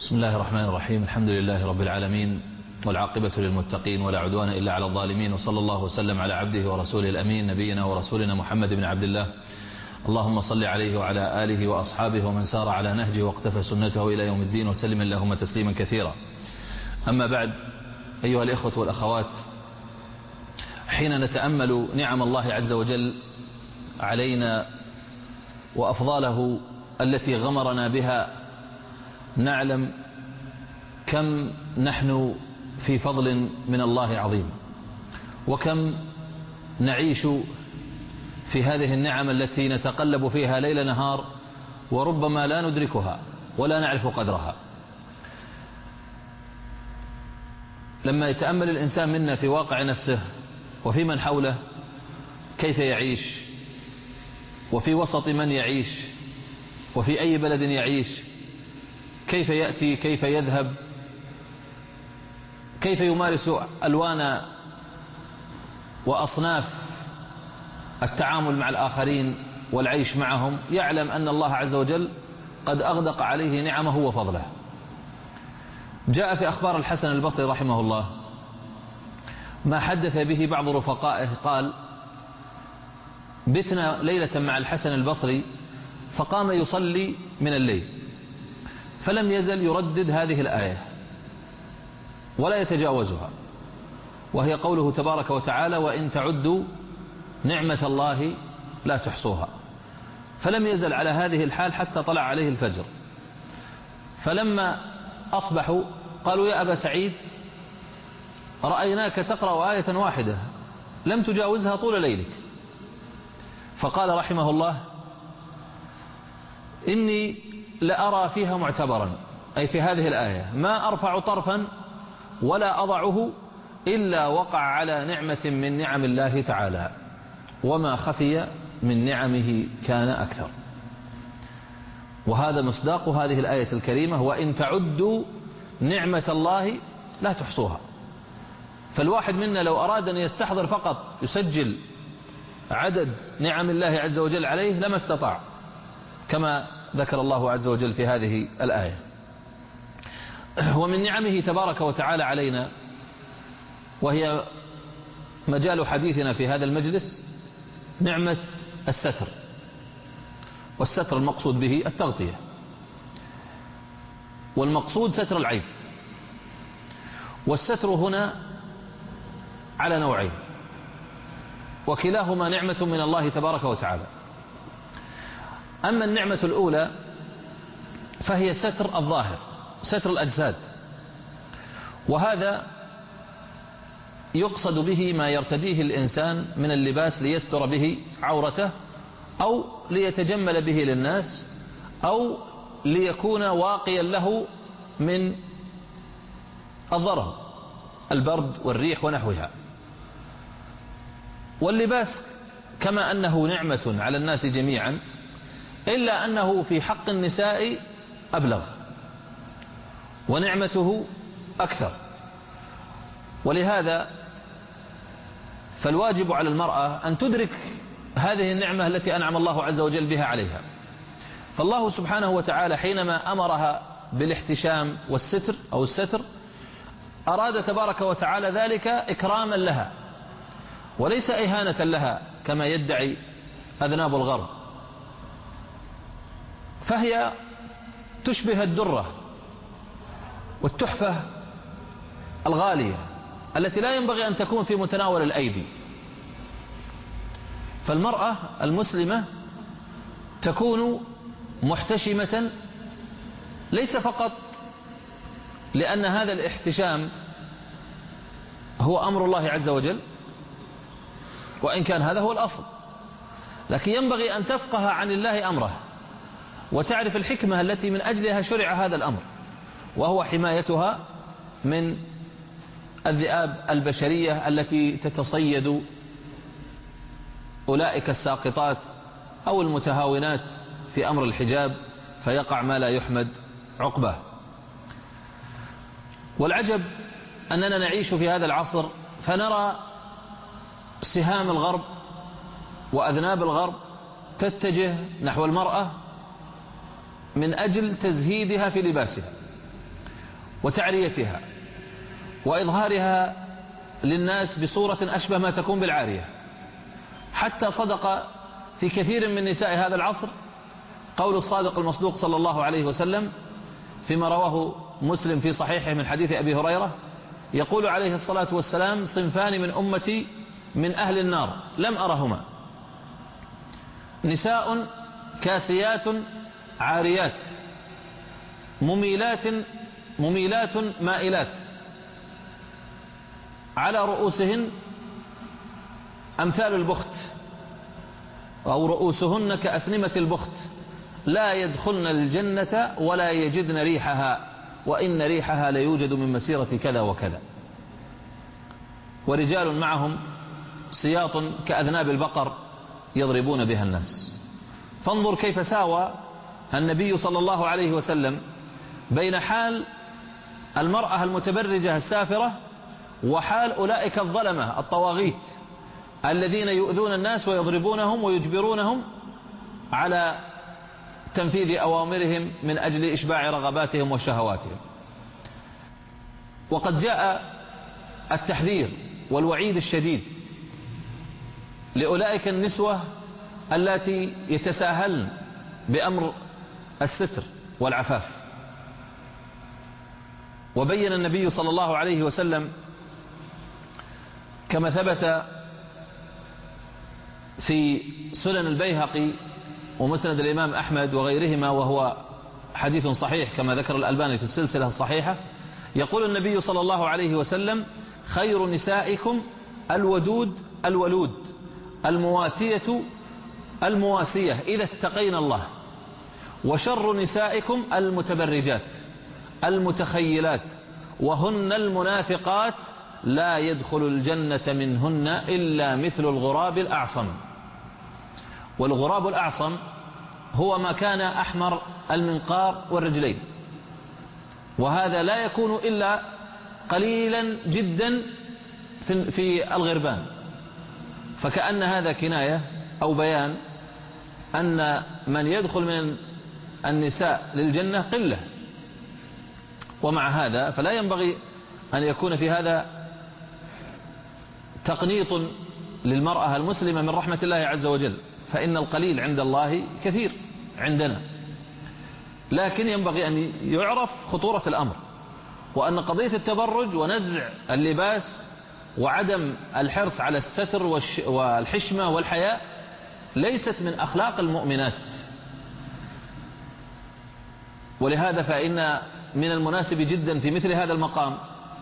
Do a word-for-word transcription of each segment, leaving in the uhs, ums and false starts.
بسم الله الرحمن الرحيم. الحمد لله رب العالمين، والعاقبة للمتقين، ولا عدوان إلا على الظالمين، وصلى الله وسلم على عبده ورسوله الأمين نبينا ورسولنا محمد بن عبد الله. اللهم صل عليه وعلى آله وأصحابه ومن سار على نهجه واقتفى سنته إلى يوم الدين، وسلم اللهم تسليما كثيرا. أما بعد، أيها الإخوة والأخوات، حين نتأمل نعم الله عز وجل علينا وأفضاله التي غمرنا بها، نعلم كم نحن في فضل من الله عظيم، وكم نعيش في هذه النعم التي نتقلب فيها ليل نهار، وربما لا ندركها ولا نعرف قدرها. لما يتأمل الإنسان منا في واقع نفسه وفي من حوله كيف يعيش، وفي وسط من يعيش، وفي أي بلد يعيش، كيف يأتي، كيف يذهب، كيف يمارس ألوان وأصناف التعامل مع الآخرين والعيش معهم، يعلم أن الله عز وجل قد أغدق عليه نعمه وفضله. جاء في أخبار الحسن البصري رحمه الله ما حدث به بعض رفقائه، قال: بتنا ليلة مع الحسن البصري فقام يصلي من الليل، فلم يزل يردد هذه الآية ولا يتجاوزها، وهي قوله تبارك وتعالى: وإن تعدوا نعمة الله لا تحصوها. فلم يزل على هذه الحال حتى طلع عليه الفجر. فلما أصبحوا قالوا: يا أبا سعيد، رأيناك تقرأ آية واحدة لم تجاوزها طول ليلك. فقال رحمه الله: إني لأرى فيها معتبرا، أي في هذه الآية، ما أرفع طرفا ولا أضعه إلا وقع على نعمة من نعم الله تعالى، وما خفي من نعمه كان أكثر. وهذا مصداق هذه الآية الكريمة: وإن تعدوا نعمة الله لا تحصوها. فالواحد منا لو أراد أن يستحضر فقط يسجل عدد نعم الله عز وجل عليه لما استطاع، كما ذكر الله عز وجل في هذه الآية. ومن نعمه تبارك وتعالى علينا، وهي مجال حديثنا في هذا المجلس، نعمة الستر. والستر المقصود به التغطية، والمقصود ستر العيب. والستر هنا على نوعين، وكلاهما نعمة من الله تبارك وتعالى. أما النعمة الأولى فهي ستر الظاهر، ستر الأجساد، وهذا يقصد به ما يرتديه الإنسان من اللباس ليستر به عورته، أو ليتجمل به للناس، أو ليكون واقيا له من الضرر، البرد والريح ونحوها. واللباس كما أنه نعمة على الناس جميعا، إلا أنه في حق النساء أبلغ ونعمته أكثر. ولهذا فالواجب على المرأة أن تدرك هذه النعمة التي أنعم الله عز وجل بها عليها. فالله سبحانه وتعالى حينما أمرها بالاحتشام والستر أو الستر، أراد تبارك وتعالى ذلك إكراما لها وليس إهانة لها كما يدعي أذناب الغرب. فهي تشبه الدرة والتحفة الغالية التي لا ينبغي أن تكون في متناول الأيدي. فالمرأة المسلمة تكون محتشمة ليس فقط لأن هذا الاحتشام هو أمر الله عز وجل، وإن كان هذا هو الأصل، لكن ينبغي أن تفقه عن الله أمره وتعرف الحكمة التي من أجلها شرع هذا الأمر، وهو حمايتها من الذئاب البشرية التي تتصيد أولئك الساقطات أو المتهاونات في أمر الحجاب، فيقع ما لا يحمد عقباه. والعجب أننا نعيش في هذا العصر فنرى سهام الغرب وأذناب الغرب تتجه نحو المرأة من أجل تزهيدها في لباسها. وتعريتها وإظهارها للناس بصورة أشبه ما تكون بالعارية، حتى صدق في كثير من نساء هذا العصر قول الصادق المصدوق صلى الله عليه وسلم فيما رواه مسلم في صحيحه من حديث أبي هريرة، يقول عليه الصلاة والسلام: صنفان من أمتي من أهل النار لم أرهما، نساء كاسيات عاريات مميلات مميلات مائلات على رؤوسهن أمثال البخت أو رؤوسهن كأسنمة البخت لا يدخلن الجنة ولا يجدن ريحها وإن ريحها ليوجد من مسيرة كذا وكذا. ورجال معهم سياط كأذناب البقر يضربون بها الناس. فانظر كيف ساوى النبي صلى الله عليه وسلم بين حال المرأة المتبرجة السافرة وحال أولئك الظلمة الطواغيت الذين يؤذون الناس ويضربونهم ويجبرونهم على تنفيذ أوامرهم من أجل إشباع رغباتهم وشهواتهم. وقد جاء التحذير والوعيد الشديد لأولئك النسوة التي يتساهلن بأمر الستر والعفاف. وبين النبي صلى الله عليه وسلم كما ثبت في سنن البيهقي ومسند الإمام أحمد وغيرهما، وهو حديث صحيح كما ذكر الألباني في السلسلة الصحيحة، يقول النبي صلى الله عليه وسلم: خير نسائكم الودود الولود المواتية المواسية إذا اتقين الله، وشر نسائكم المتبرجات المتخيلات وهن المنافقات لا يدخل الجنة منهن إلا مثل الغراب الأعصم. والغراب الأعصم هو ما كان أحمر المنقار والرجلين، وهذا لا يكون إلا قليلا جدا في الغربان، فكأن هذا كناية أو بيان أن من يدخل من النساء للجنة قلة. ومع هذا فلا ينبغي أن يكون في هذا تقنيط للمرأة المسلمة من رحمة الله عز وجل، فإن القليل عند الله كثير عندنا، لكن ينبغي أن يعرف خطورة الأمر، وأن قضية التبرج ونزع اللباس وعدم الحرص على الستر والحشمة والحياء ليست من أخلاق المؤمنات. ولهذا فإن من المناسب جدا في مثل هذا المقام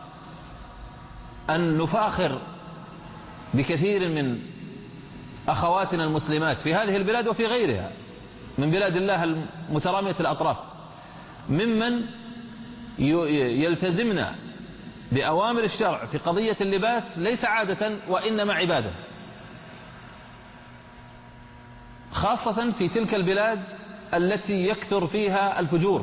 أن نفاخر بكثير من أخواتنا المسلمات في هذه البلاد وفي غيرها من بلاد الله المترامية الأطراف، ممن يلتزمن بأوامر الشرع في قضية اللباس ليس عادة وإنما عبادة، خاصة في تلك البلاد التي يكثر فيها الفجور،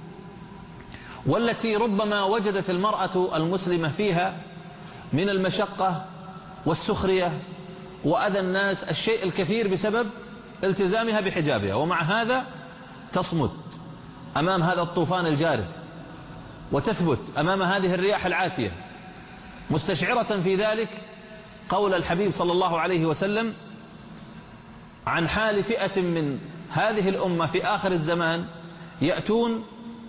والتي ربما وجدت المرأة المسلمة فيها من المشقة والسخرية وأذى الناس الشيء الكثير بسبب التزامها بحجابها، ومع هذا تصمت أمام هذا الطوفان الجارف وتثبت أمام هذه الرياح العاتية، مستشعرة في ذلك قول الحبيب صلى الله عليه وسلم عن حال فئة من هذه الأمة في آخر الزمان يأتون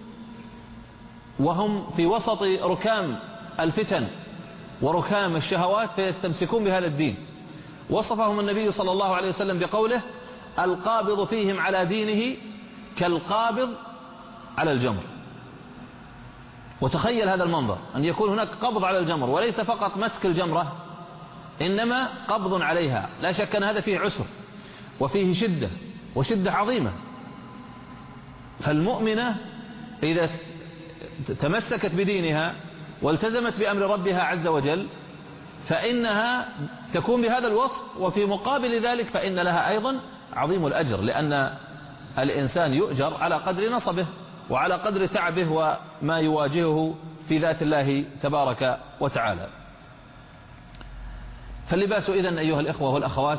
وهم في وسط ركام الفتن وركام الشهوات فيستمسكون بهذا الدين. وصفهم النبي صلى الله عليه وسلم بقوله: القابض فيهم على دينه كالقابض على الجمر. وتخيل هذا المنظر، أن يكون هناك قبض على الجمر، وليس فقط مسك الجمرة إنما قبض عليها. لا شك أن هذا فيه عسر وفيه شدة وشدة عظيمة. فالمؤمنة إذا تمسكت بدينها والتزمت بأمر ربها عز وجل فإنها تكون بهذا الوصف، وفي مقابل ذلك فإن لها أيضا عظيم الأجر، لأن الإنسان يؤجر على قدر نصبه وعلى قدر تعبه وما يواجهه في ذات الله تبارك وتعالى. فاللباس إذن أيها الإخوة والأخوات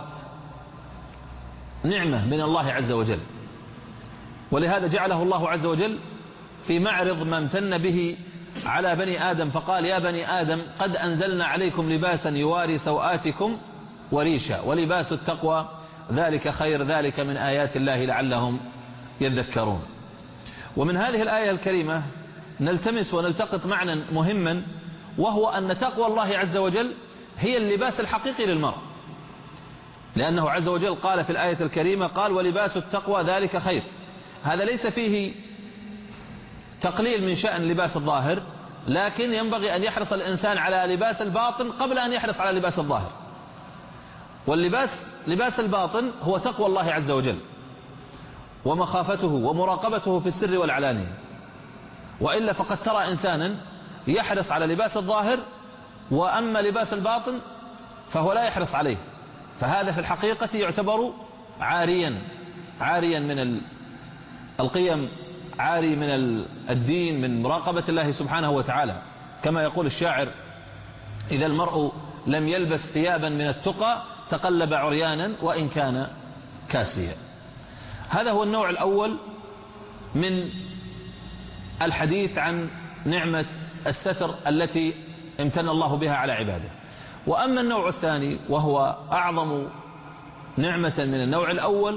نعمة من الله عز وجل، ولهذا جعله الله عز وجل في معرض ما امتن به على بني آدم فقال يا بني آدم قد أنزلنا عليكم لباسا يواري سوآتكم وريشا ولباس التقوى ذلك خير ذلك من آيات الله لعلهم يذكرون. ومن هذه الآية الكريمة نلتمس ونلتقط معنى مهما، وهو أن تقوى الله عز وجل هي اللباس الحقيقي للمرء، لأنه عز وجل قال في الآية الكريمة قال ولباس التقوى ذلك خير. هذا ليس فيه تقليل من شأن لباس الظاهر، لكن ينبغي أن يحرص الإنسان على لباس الباطن قبل أن يحرص على لباس الظاهر. واللباس لباس الباطن هو تقوى الله عز وجل ومخافته ومراقبته في السر والعلانية، وإلا فقد ترى إنسانا يحرص على لباس الظاهر وأما لباس الباطن فهو لا يحرص عليه، فهذا في الحقيقة يعتبر عاريا عاريا من القيم، عاري من الدين، من مراقبة الله سبحانه وتعالى، كما يقول الشاعر إذا المرء لم يلبس ثيابا من التقى تقلب عريانا وإن كان كاسيا. هذا هو النوع الأول من الحديث عن نعمة الستر التي امتن الله بها على عباده. وأما النوع الثاني وهو أعظم نعمة من النوع الأول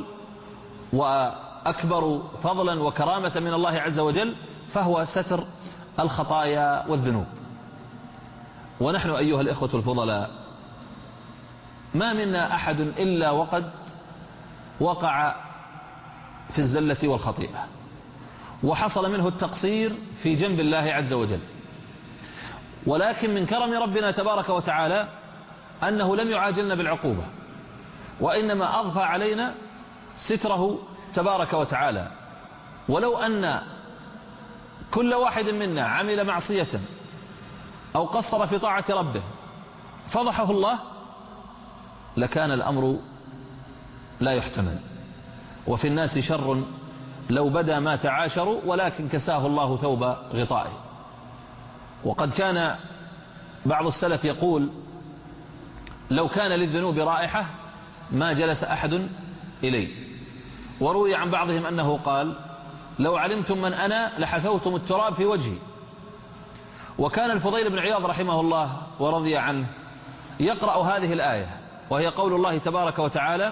وأكبر فضلا وكرامة من الله عز وجل، فهو ستر الخطايا والذنوب. ونحن أيها الإخوة الفضلاء ما منا أحد إلا وقد وقع في الزلة والخطيئة وحصل منه التقصير في جنب الله عز وجل، ولكن من كرم ربنا تبارك وتعالى أنه لم يعاجلنا بالعقوبة، وإنما أضفى علينا ستره تبارك وتعالى. ولو أن كل واحد منا عمل معصية أو قصر في طاعة ربه فضحه الله لكان الأمر لا يحتمل. وفي الناس شر لو بدا ما تعاشروا ولكن كساه الله ثوب غطائه. وقد كان بعض السلف يقول لو كان للذنوب رائحة ما جلس أحد إليه. وروي عن بعضهم أنه قال لو علمتم من أنا لحثوتم التراب في وجهي. وكان الفضيل بن عياض رحمه الله ورضي عنه يقرأ هذه الآية وهي قول الله تبارك وتعالى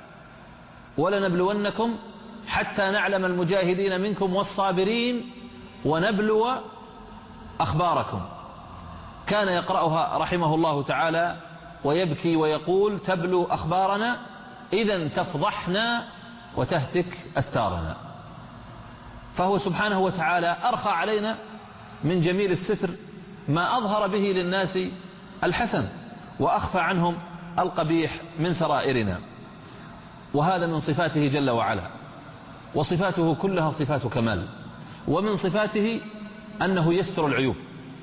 ولنبلونكم حتى نعلم المجاهدين منكم والصابرين ونبلو أخباركم. كان يقرأها رحمه الله تعالى ويبكي ويقول تبلو أخبارنا إذا تفضحنا وتهتك أستارنا. فهو سبحانه وتعالى أرخى علينا من جميل الستر ما أظهر به للناس الحسن وأخفى عنهم القبيح من سرائرنا، وهذا من صفاته جل وعلا، وصفاته كلها صفات كمال. ومن صفاته أنه يستر العيوب،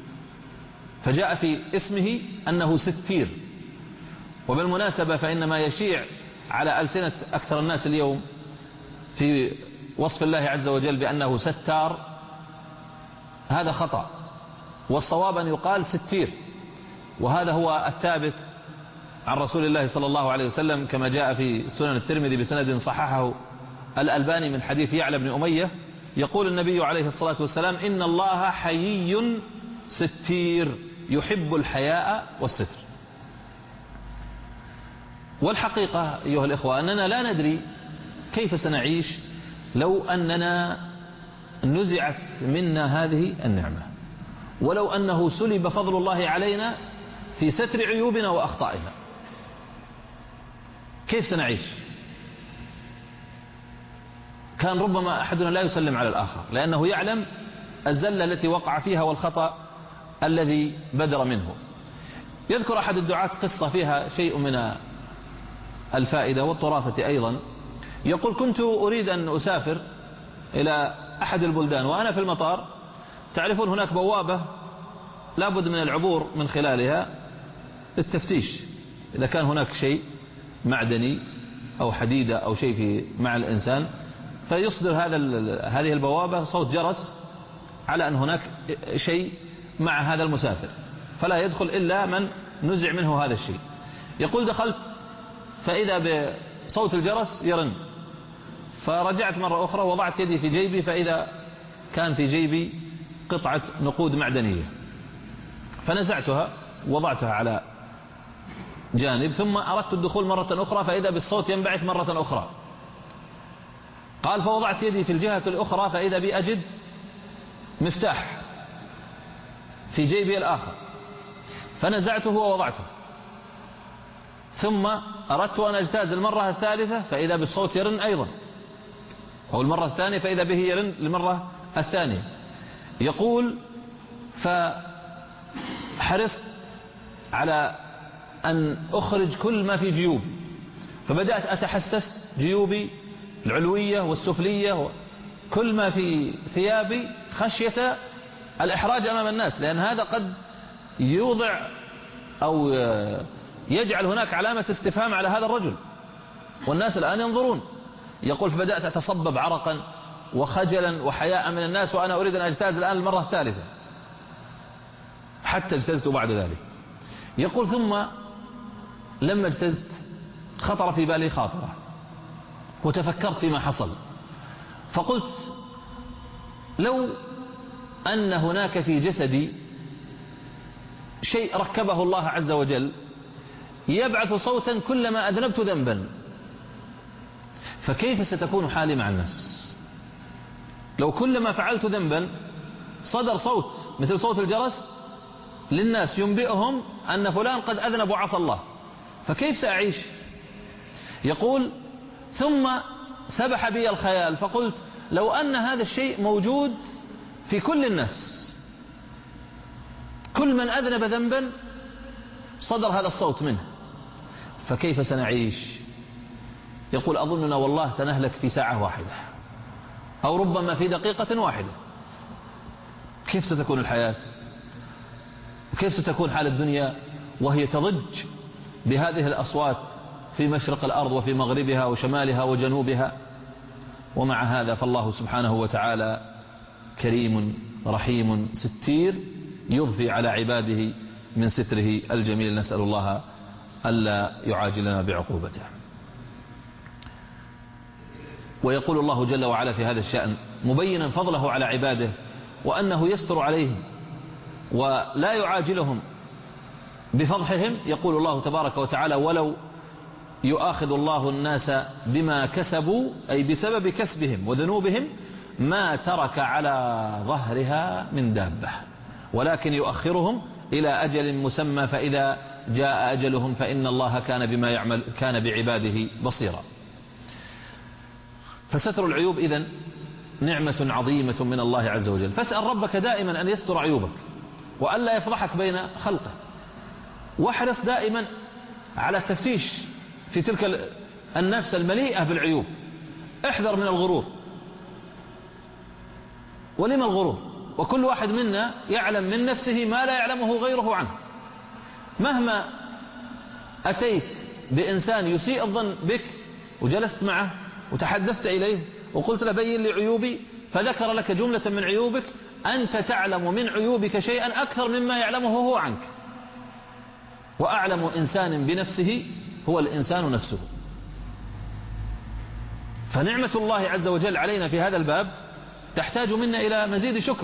فجاء في اسمه أنه ستير. وبالمناسبة فإن ما يشيع على ألسنة أكثر الناس اليوم في وصف الله عز وجل بأنه ستار هذا خطأ، والصواب أن يقال ستير، وهذا هو الثابت عن رسول الله صلى الله عليه وسلم كما جاء في سنن الترمذي بسند صححه الألباني من حديث يعلى بن أمية يقول النبي عليه الصلاة والسلام إن الله حيي ستير يحب الحياء والستر. والحقيقة أيها الإخوة أننا لا ندري كيف سنعيش لو أننا نزعت منا هذه النعمة، ولو أنه سلب فضل الله علينا في ستر عيوبنا وأخطائنا، كيف سنعيش؟ كان ربما أحدنا لا يسلم على الآخر لأنه يعلم الزلة التي وقع فيها والخطأ الذي بدر منه. يذكر أحد الدعاة قصة فيها شيء من الفائدة والطرافة أيضا. يقول كنت أريد أن أسافر إلى أحد البلدان وأنا في المطار، تعرفون هناك بوابة لابد من العبور من خلالها للتفتيش إذا كان هناك شيء معدني أو حديدة أو شيء في مع الإنسان، فيصدر هذا هذه البوابة صوت جرس على أن هناك شيء مع هذا المسافر فلا يدخل إلا من نزع منه هذا الشيء. يقول دخلت فإذا بصوت الجرس يرن، فرجعت مرة أخرى وضعت يدي في جيبي فإذا كان في جيبي قطعة نقود معدنية، فنزعتها وضعتها على جانب، ثم أردت الدخول مرة أخرى فإذا بالصوت ينبعث مرة أخرى. قال فوضعت يدي في الجهة الأخرى فإذا بي أجد مفتاح في جيبي الآخر، فنزعته ووضعته، ثم أردت أن أجتاز المرة الثالثة فإذا بالصوت يرن أيضا، أو المرة الثانية فإذا به يرن المرة الثانية. يقول فحرصت على أن أخرج كل ما في جيوبي، فبدأت أتحسس جيوبي العلوية والسفلية كل ما في ثيابي خشية الإحراج أمام الناس، لأن هذا قد يوضع أو يجعل هناك علامة استفهام على هذا الرجل، والناس الآن ينظرون. يقول فبدأت أتصبب عرقا وخجلا وحياء من الناس وأنا أريد أن أجتاز الآن المرة الثالثة، حتى اجتزت بعد ذلك. يقول ثم لما اجتزت خطر في بالي خاطرة وتفكرت فيما حصل، فقلت لو أن هناك في جسدي شيء ركبه الله عز وجل يبعث صوتا كلما أذنبت ذنبا، فكيف ستكون حالي مع الناس لو كلما فعلت ذنبا صدر صوت مثل صوت الجرس للناس ينبئهم أن فلان قد أذنب وعصى الله، فكيف سأعيش؟ يقول ثم سبح بي الخيال فقلت لو أن هذا الشيء موجود في كل الناس، كل من أذنب ذنبا صدر هذا الصوت منه، فكيف سنعيش؟ يقول أظننا والله سنهلك في ساعة واحدة أو ربما في دقيقة واحدة. كيف ستكون الحياة؟ كيف ستكون حال الدنيا وهي تضج بهذه الأصوات في مشرق الأرض وفي مغربها وشمالها وجنوبها؟ ومع هذا فالله سبحانه وتعالى كريم رحيم ستير يضفي على عباده من ستره الجميل، نسأل الله ألا يعاجلنا بعقوبته. ويقول الله جل وعلا في هذا الشأن مبينا فضله على عباده وأنه يستر عليهم ولا يعاجلهم بفضحهم. يقول الله تبارك وتعالى ولو يؤاخذ الله الناس بما كسبوا أي بسبب كسبهم وذنوبهم ما ترك على ظهرها من دابة ولكن يؤخرهم إلى أجل مسمى فإذا جاء أجلهم فإن الله كان بما يعمل كان بعباده بصيرا. فستر العيوب إذن نعمة عظيمة من الله عز وجل، فاسأل ربك دائما أن يستر عيوبك وألا يفضحك بين خلقه، واحرص دائما على التفتيش في تلك النفس المليئة بالعيوب. احذر من الغرور. ولما الغرور؟ وكل واحد منا يعلم من نفسه ما لا يعلمه غيره عنه. مهما أتيت بإنسان يسيء الظن بك وجلست معه وتحدثت إليه وقلت له بين لي عيوبي فذكر لك جملة من عيوبك، أنت تعلم من عيوبك شيئا أكثر مما يعلمه هو عنك. وأعلم إنسان بنفسه هو الإنسان نفسه. فنعمة الله عز وجل علينا في هذا الباب تحتاج منا إلى مزيد شكر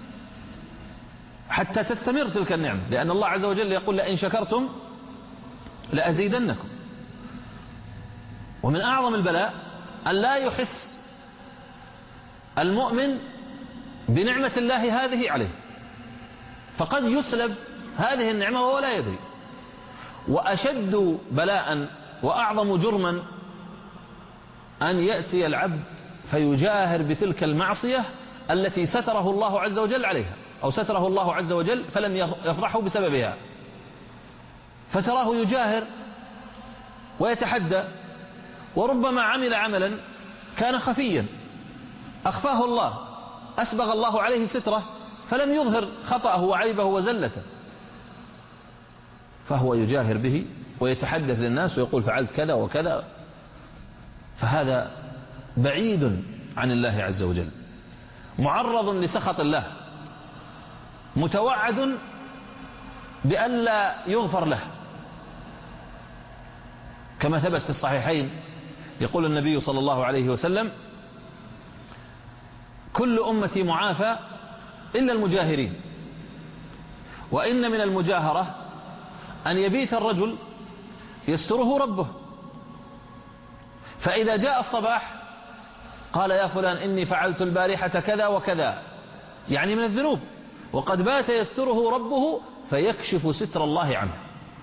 حتى تستمر تلك النعمة، لأن الله عز وجل يقول لئن شكرتم لأزيدنكم. ومن أعظم البلاء أن لا يحس المؤمن بنعمة الله هذه عليه، فقد يسلب هذه النعمة وهو لا يدري. وأشد بلاء وأعظم جرما أن يأتي العبد فيجاهر بتلك المعصية التي ستره الله عز وجل عليها أو ستره الله عز وجل فلم يفضحه بسببها، فتراه يجاهر ويتحدى وربما عمل عملا كان خفيا أخفاه الله، أسبغ الله عليه ستره فلم يظهر خطأه وعيبه وزلته، فهو يجاهر به ويتحدث للناس ويقول فعلت كذا وكذا، فهذا بعيد عن الله عز وجل، معرض لسخط الله، متوعد بأن لا يغفر له. كما ثبت في الصحيحين يقول النبي صلى الله عليه وسلم كل أمتي معافى إلا المجاهرين. وإن من المجاهرة أن يبيت الرجل يستره ربه، فإذا جاء الصباح قال يا فلان إني فعلت البارحة كذا وكذا، يعني من الذنوب، وقد بات يستره ربه فيكشف ستر الله عنه.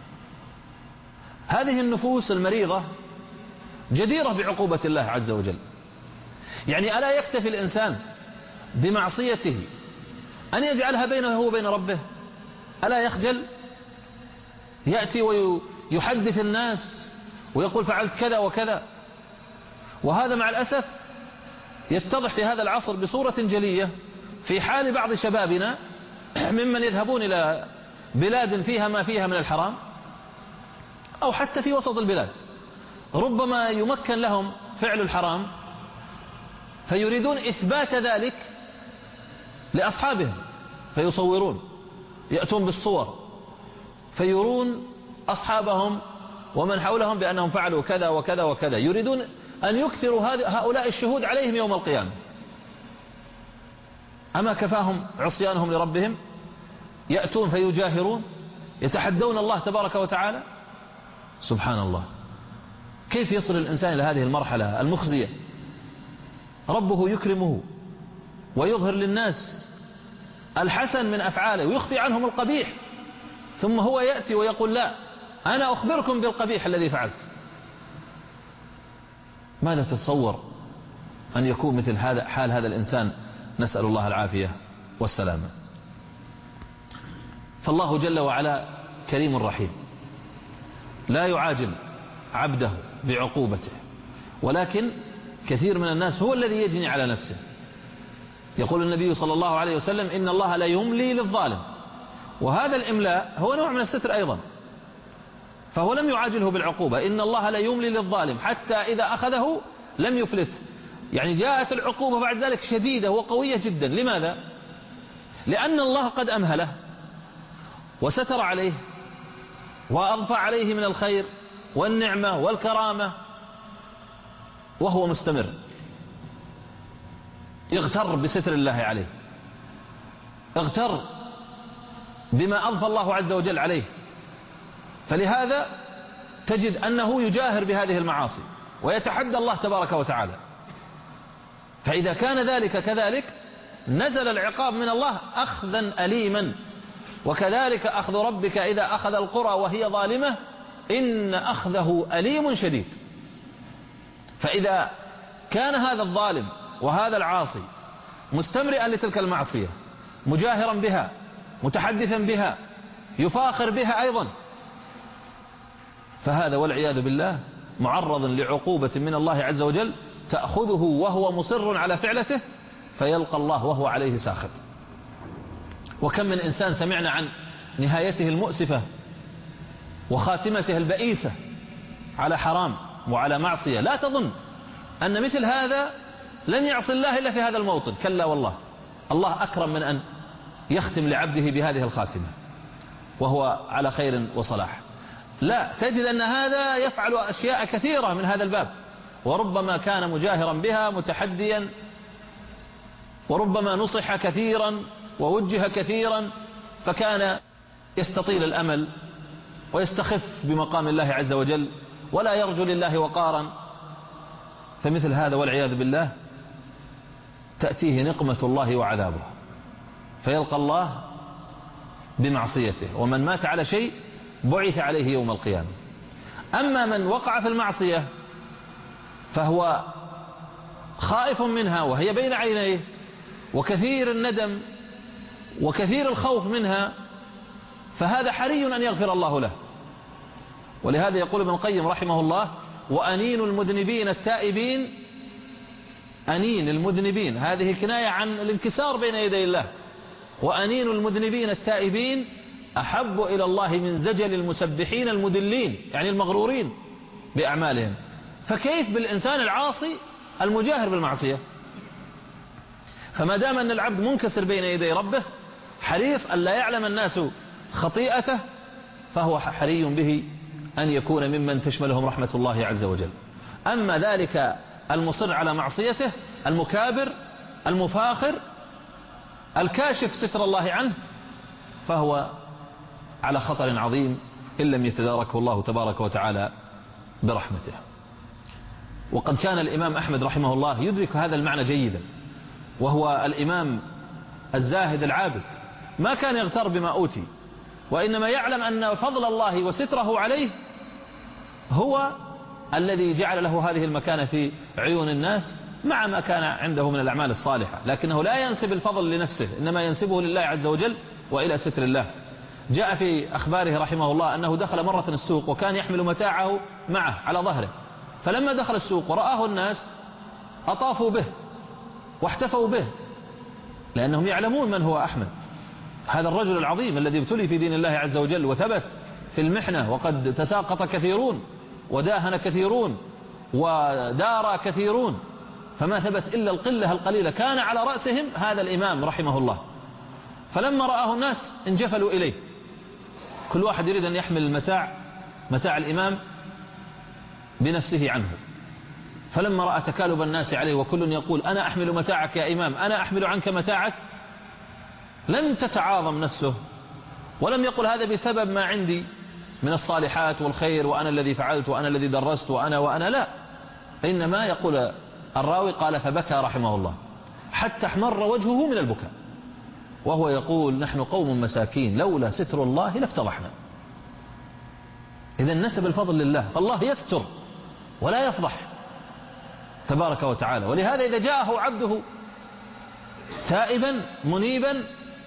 هذه النفوس المريضة جديرة بعقوبة الله عز وجل. يعني ألا يكتفي الإنسان بمعصيته أن يجعلها بينه وبين ربه؟ ألا يخجل؟ يأتي ويحدث الناس ويقول فعلت كذا وكذا. وهذا مع الأسف يتضح في هذا العصر بصورة جلية في حال بعض شبابنا ممن يذهبون إلى بلاد فيها ما فيها من الحرام، أو حتى في وسط البلاد ربما يمكن لهم فعل الحرام، فيريدون إثبات ذلك لأصحابهم فيصورون، يأتون بالصور فيرون أصحابهم ومن حولهم بأنهم فعلوا كذا وكذا وكذا، يريدون أن يكثروا هؤلاء الشهود عليهم يوم القيامة. أما كفاهم عصيانهم لربهم؟ يأتون فيجاهرون، يتحدون الله تبارك وتعالى. سبحان الله، كيف يصل الإنسان إلى هذه المرحلة المخزية؟ ربه يكرمه ويظهر للناس الحسن من أفعاله ويخفي عنهم القبيح، ثم هو يأتي ويقول لا أنا أخبركم بالقبيح الذي فعلت. ماذا تتصور أن يكون مثل هذا حال هذا الإنسان؟ نسأل الله العافية والسلامة. فالله جل وعلا كريم رحيم، لا يعاجل عبده بعقوبته، ولكن كثير من الناس هو الذي يجني على نفسه. يقول النبي صلى الله عليه وسلم إن الله لا يملي للظالم، وهذا الإملاء هو نوع من الستر أيضا، فهو لم يعاجله بالعقوبة. إن الله لا يملي للظالم حتى إذا أخذه لم يفلت. يعني جاءت العقوبة بعد ذلك شديدة وقوية جدا. لماذا؟ لأن الله قد أمهله وستر عليه وأضفى عليه من الخير والنعمة والكرامة، وهو مستمر اغتر بستر الله عليه، اغتر بما أضفى الله عز وجل عليه، فلهذا تجد أنه يجاهر بهذه المعاصي ويتحدى الله تبارك وتعالى. فإذا كان ذلك كذلك نزل العقاب من الله أخذا أليما. وكذلك أخذ ربك إذا أخذ القرى وهي ظالمة إن أخذه أليم شديد. فإذا كان هذا الظالم وهذا العاصي مستمرئا لتلك المعصية، مجاهرا بها، متحدثا بها، يفاخر بها أيضا، فهذا والعياذ بالله معرض لعقوبة من الله عز وجل تأخذه وهو مصر على فعلته، فيلقى الله وهو عليه ساخط. وكم من إنسان سمعنا عن نهايته المؤسفة وخاتمته البئيسة على حرام وعلى معصية. لا تظن أن مثل هذا لم يعصي الله إلا في هذا الموطن، كلا والله، الله أكرم من أن يختم لعبده بهذه الخاتمة وهو على خير وصلاح. لا، تجد أن هذا يفعل أشياء كثيرة من هذا الباب، وربما كان مجاهرا بها متحديا، وربما نصح كثيرا ووجه كثيرا، فكان يستطيل الأمل ويستخف بمقام الله عز وجل ولا يرجو لله وقارا. فمثل هذا والعياذ بالله تأتيه نقمة الله وعذابه، فيلقى الله بمعصيته. ومن مات على شيء بعث عليه يوم القيامة. أما من وقع في المعصية فهو خائف منها وهي بين عينيه، وكثير الندم وكثير الخوف منها، فهذا حري أن يغفر الله له. ولهذا يقول ابن القيم رحمه الله: وأنين المذنبين التائبين، أنين المذنبين هذه كناية عن الانكسار بين يدي الله، وأنين المذنبين التائبين أحب إلى الله من زجل المسبحين المدلين، يعني المغرورين بأعمالهم. فكيف بالإنسان العاصي المجاهر بالمعصية؟ فما دام أن العبد منكسر بين يدي ربه حريص أن لا يعلم الناس خطيئته، فهو حري به أن يكون ممن تشملهم رحمة الله عز وجل. أما ذلك المصر على معصيته المكابر المفاخر الكاشف ستر الله عنه فهو على خطر عظيم إن لم يتداركه الله تبارك وتعالى برحمته. وقد كان الإمام أحمد رحمه الله يدرك هذا المعنى جيدا، وهو الإمام الزاهد العابد، ما كان يغتر بما أوتي، وإنما يعلم أن فضل الله وستره عليه هو الذي جعل له هذه المكانة في عيون الناس مع ما كان عنده من الأعمال الصالحة، لكنه لا ينسب الفضل لنفسه، إنما ينسبه لله عز وجل وإلى ستر الله. جاء في أخباره رحمه الله أنه دخل مرة السوق وكان يحمل متاعه معه على ظهره، فلما دخل السوق ورآه الناس أطافوا به واحتفوا به، لأنهم يعلمون من هو أحمد، هذا الرجل العظيم الذي ابتلي في دين الله عز وجل وثبت في المحنة، وقد تساقط كثيرون وداهن كثيرون ودار كثيرون، فما ثبت إلا القلة القليلة، كان على رأسهم هذا الإمام رحمه الله. فلما رآه الناس انجفلوا إليه، كل واحد يريد أن يحمل المتاع متاع الإمام بنفسه عنه. فلما رأى تكالب الناس عليه وكل يقول أنا أحمل متاعك يا إمام، أنا أحمل عنك متاعك، لم تتعاظم نفسه ولم يقل هذا بسبب ما عندي من الصالحات والخير وأنا الذي فعلت وأنا الذي درست وأنا وأنا لا، إنما يقول الراوي قال فبكى رحمه الله حتى احمر وجهه من البكاء، وهو يقول نحن قوم مساكين لولا ستر الله لافتضحنا. إذا نسب الفضل لله، فالله يستر ولا يفضح تبارك وتعالى. ولهذا إذا جاءه عبده تائبا منيبا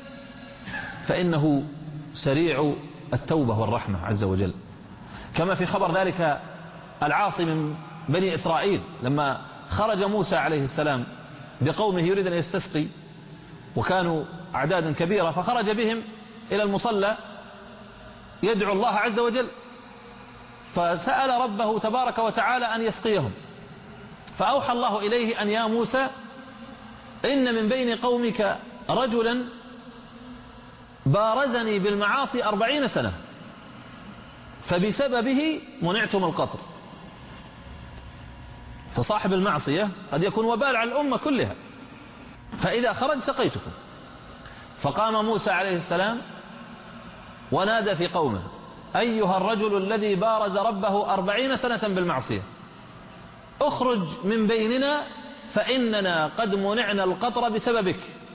فإنه سريع التوبة والرحمة عز وجل، كما في خبر ذلك العاصي من بني إسرائيل لما خرج موسى عليه السلام بقومه يريد أن يستسقي، وكانوا أعدادا كبيرة، فخرج بهم إلى المصلى يدعو الله عز وجل، فسأل ربه تبارك وتعالى أن يسقيهم، فأوحى الله إليه أن يا موسى إن من بين قومك رجلا بارزني بالمعاصي أربعين سنة فبسببه منعتم القطر. فصاحب المعصية قد يكون وبال على الأمة كلها، فإذا خرج سقيتكم. فقام موسى عليه السلام ونادى في قومه أيها الرجل الذي بارز ربه أربعين سنة بالمعصية اخرج من بيننا فإننا قد منعنا القطر بسببك.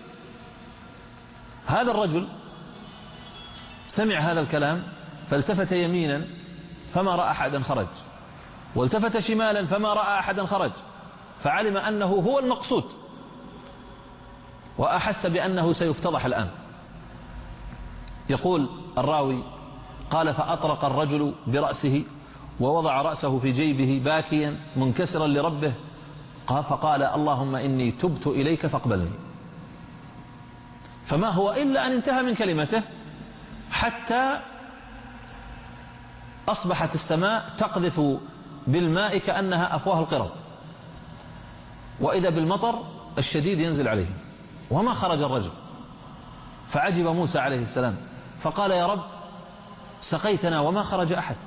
هذا الرجل سمع هذا الكلام فالتفت يمينا فما رأى أحدا خرج، والتفت شمالا فما رأى أحدا خرج، فعلم أنه هو المقصود، وأحس بأنه سيفتضح الآن. يقول الراوي قال فأطرق الرجل برأسه ووضع رأسه في جيبه باكيا منكسرا لربه، فقال اللهم إني تبت إليك فاقبلني. فما هو إلا أن انتهى من كلمته حتى أصبحت السماء تقذف بالماء كأنها أفواه القرب، وإذا بالمطر الشديد ينزل عليه، وما خرج الرجل. فعجب موسى عليه السلام فقال يا رب سقيتنا وما خرج أحد.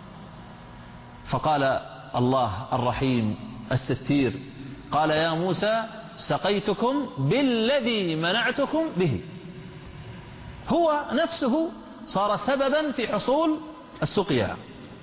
فقال الله الرحيم الستير قال يا موسى سقيتكم بالذي منعتكم به، هو نفسه صار سببا في حصول السقيا.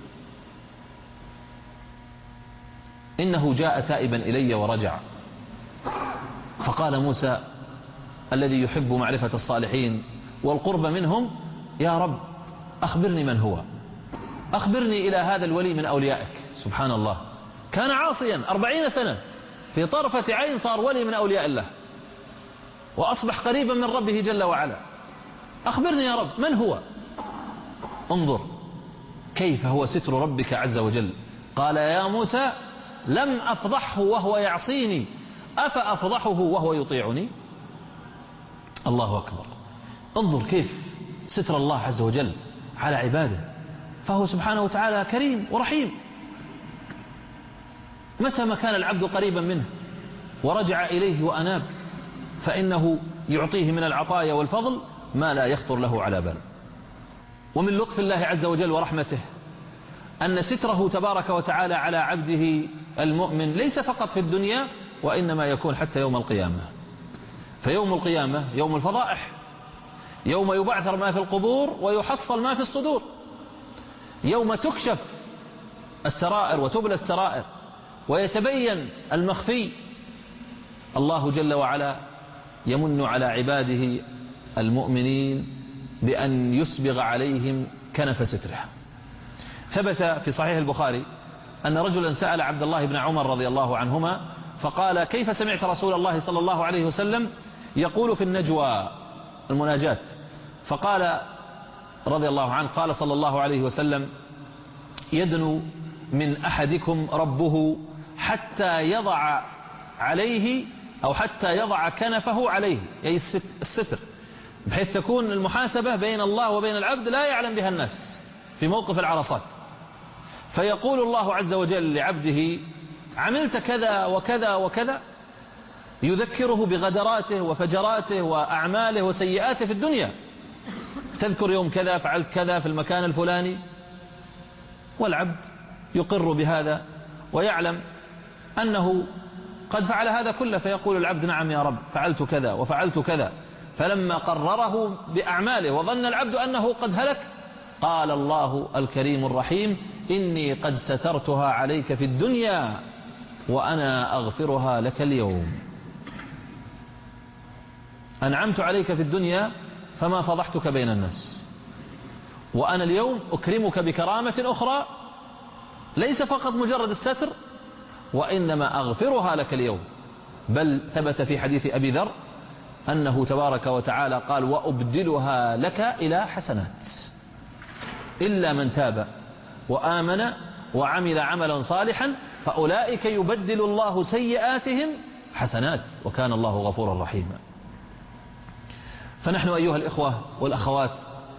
إنه جاء تائبا إلي ورجع. فقال موسى الذي يحب معرفة الصالحين والقرب منهم يا رب أخبرني من هو، أخبرني إلى هذا الولي من أوليائك. سبحان الله، كان عاصيا أربعين سنة، في طرفة عين صار ولي من أولياء الله وأصبح قريبا من ربه جل وعلا. أخبرني يا رب من هو. انظر كيف هو ستر ربك عز وجل. قال يا موسى لم أفضحه وهو يعصيني أفأفضحه وهو يطيعني. الله أكبر. انظر كيف ستر الله عز وجل على عباده، فهو سبحانه وتعالى كريم ورحيم. متى ما كان العبد قريبا منه ورجع إليه وأناب فإنه يعطيه من العطايا والفضل ما لا يخطر له على بال. ومن لطف الله عز وجل ورحمته أن ستره تبارك وتعالى على عبده المؤمن ليس فقط في الدنيا، وإنما يكون حتى يوم القيامة. فيوم القيامة يوم الفضائح، يوم يبعثر ما في القبور ويحصل ما في الصدور، يوم تكشف السرائر وتبلى السرائر ويتبين المخفي. الله جل وعلا يمن على عباده المؤمنين بأن يسبغ عليهم كنف ستره. ثبت في صحيح البخاري أن رجلا سأل عبد الله بن عمر رضي الله عنهما فقال: كيف سمعت رسول الله صلى الله عليه وسلم يقول في النجوى المناجاة؟ فقال رضي الله عنه: قال صلى الله عليه وسلم: يدنو من أحدكم ربه حتى يضع عليه أو حتى يضع كنفه عليه، أي الستر، بحيث تكون المحاسبة بين الله وبين العبد لا يعلم بها الناس في موقف العرصات. فيقول الله عز وجل لعبده: عملت كذا وكذا وكذا، يذكره بغدراته وفجراته وأعماله وسيئاته في الدنيا. تذكر يوم كذا فعلت كذا في المكان الفلاني، والعبد يقر بهذا ويعلم أنه قد فعل هذا كله، فيقول العبد: نعم يا رب فعلت كذا وفعلت كذا. فلما قرره بأعماله وظن العبد أنه قد هلك، قال الله الكريم الرحيم: إني قد سترتها عليك في الدنيا وأنا أغفرها لك اليوم. أنعمت عليك في الدنيا فما فضحتك بين الناس، وأنا اليوم أكرمك بكرامة أخرى، ليس فقط مجرد الستر، وإنما أغفرها لك اليوم. بل ثبت في حديث أبي ذر أنه تبارك وتعالى قال: وأبدلها لك إلى حسنات، إلا من تاب وآمن وعمل عملا صالحا فأولئك يبدل الله سيئاتهم حسنات وكان الله غفورا رحيما. فنحن أيها الإخوة والأخوات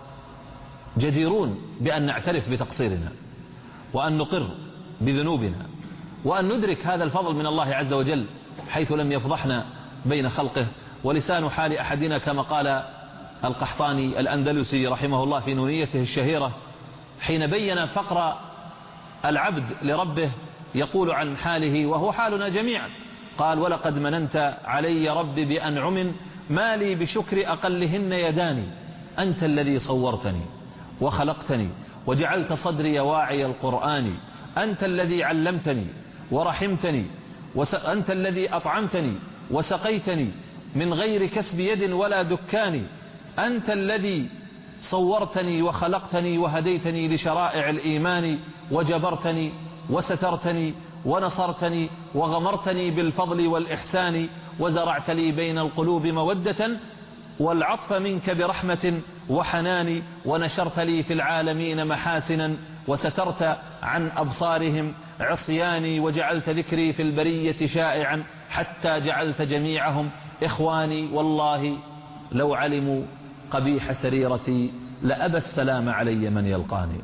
جديرون بأن نعترف بتقصيرنا، وأن نقر بذنوبنا، وأن ندرك هذا الفضل من الله عز وجل حيث لم يفضحنا بين خلقه. ولسان حال أحدنا كما قال القحطاني الأندلسي رحمه الله في نونيته الشهيرة حين بين فقر العبد لربه، يقول عن حاله وهو حالنا جميعا، قال: ولقد مننت علي ربي بأنعم ما لي بشكر أقلهن يداني، أنت الذي صورتني وخلقتني وجعلت صدري واعي القرآن، أنت الذي علمتني ورحمتني، أنت الذي أطعمتني وسقيتني من غير كسب يد ولا دكان، أنت الذي صورتني وخلقتني وهديتني لشرائع الإيمان، وجبرتني وسترتني ونصرتني وغمرتني بالفضل والإحسان، وزرعت لي بين القلوب مودة والعطف منك برحمة وحنان، ونشرت لي في العالمين محاسنا، وسترت عن أبصارهم عصياني، وجعلت ذكري في البرية شائعا، حتى جعلت جميعهم إخواني. والله لو علموا قبيح سريرتي لأبى السلام علي من يلقاني،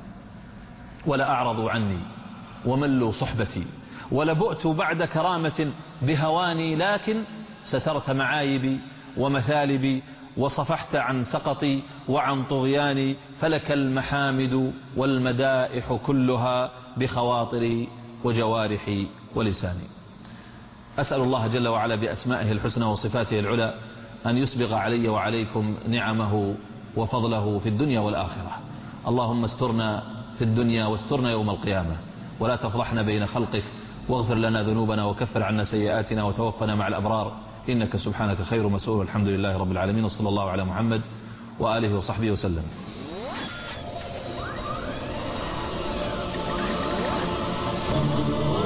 ولا أعرضوا عني وملوا صحبتي، ولبؤت بعد كرامة بهواني، لكن سترت معايبي ومثالبي، وصفحت عن سقطي وعن طغياني، فلك المحامد والمدائح كلها بخواطري وجوارحي ولساني. أسأل الله جل وعلا بأسمائه الحسنى وصفاته العلى أن يسبغ علي وعليكم نعمه وفضله في الدنيا والآخرة. اللهم استرنا في الدنيا واسترنا يوم القيامة، ولا تفضحنا بين خلقك، واغفر لنا ذنوبنا وكفر عنا سيئاتنا وتوفنا مع الأبرار، إنك سبحانك خير مسؤول. الحمد لله رب العالمين، وصلى الله على محمد وآله وصحبه وسلم.